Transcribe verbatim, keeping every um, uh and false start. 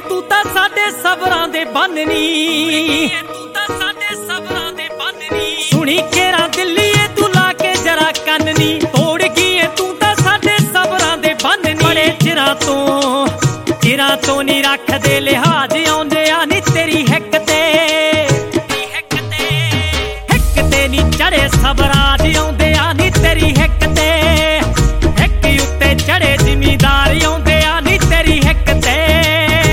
तू तां साडे सबरां दे बन्नी तू तां साडे सबरां दे बन्नी सुनी केरा दिल्लीए तू ला के जरा कन्नी तोड़ गई तू तां साडे सबरां दे बन्नी बड़े चिरां तो चिरां तो नहीं रखदे लिहाज